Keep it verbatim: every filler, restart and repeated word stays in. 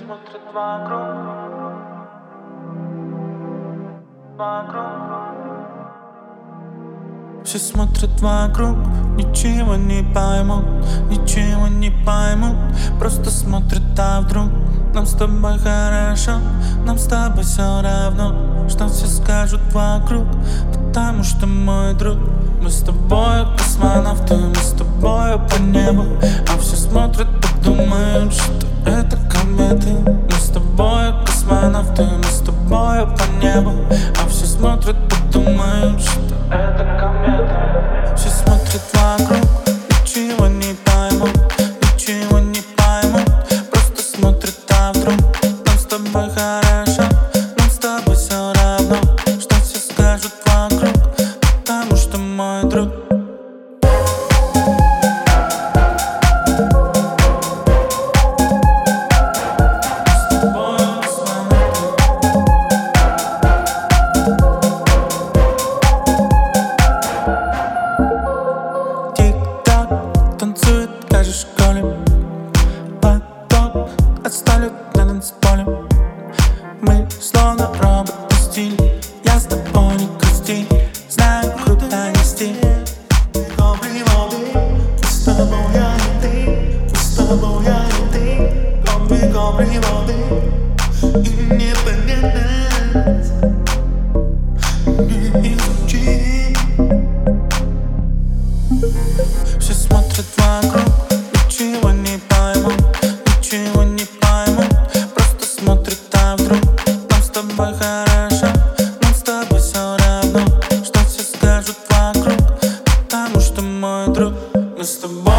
смотрят вокруг, вокруг. Все смотрят вокруг, ничего не поймут, ничего не поймут. Просто смотрят, а вдруг нам с тобой хорошо, нам с тобой все равно, что все скажут вокруг. Потому что, мой друг, мы с тобой космонавты, мы с тобой по небу. А все смотрят и думают, что это кометы. Мы с тобой космонавты, мы с тобой по небу. А все смотрят и думают, что это кометы. Все смотрят вокруг, ничего не поймут, ничего не поймут. Просто смотрят, а вдруг нам с тобой хорошо, нам с тобой все равно, что все скажут вокруг. Потому что, мой друг, танцует, как же в школе. Поток отстали на танцполе. Мы словно роботы в стиле. Я с тобой не грусти, знаю, круто не стиль. Доброй воды, мы с тобой, я и ты, мы с тобой, я и ты. Комби, доброй воды, и непонятность не изучить. Все смотрят вокруг, ничего не поймут, ничего не поймут. Просто смотрят, а вдруг нам с тобой хорошо, нам с тобой все равно, что все скажут вокруг. Потому что, мой друг, мы с тобой